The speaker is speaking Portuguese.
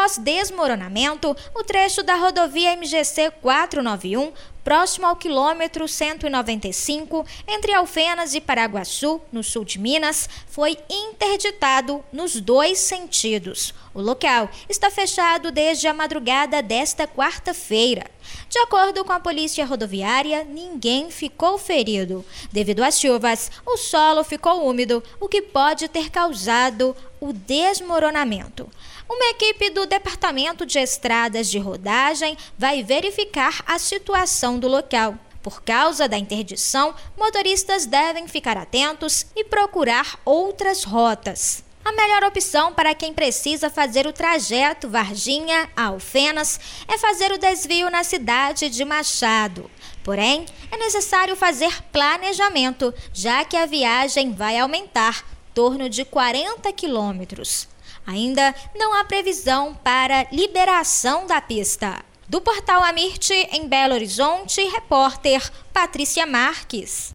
Após desmoronamento, o trecho da rodovia MGC 491, próximo ao quilômetro 195, entre Alfenas e Paraguaçu, no sul de Minas, foi interditado nos dois sentidos. O local está fechado desde a madrugada desta quarta-feira. De acordo com a Polícia Rodoviária, ninguém ficou ferido. Devido às chuvas, o solo ficou úmido, o que pode ter causado o desmoronamento. Uma equipe do Departamento de Estradas de Rodagem vai verificar a situação do local. Por causa da interdição, motoristas devem ficar atentos e procurar outras rotas. A melhor opção para quem precisa fazer o trajeto Varginha a Alfenas é fazer o desvio na cidade de Machado. Porém, é necessário fazer planejamento, já que a viagem vai aumentar em torno de 40 quilômetros. Ainda não há previsão para liberação da pista. Do Portal Amirte, em Belo Horizonte, repórter Patrícia Marques.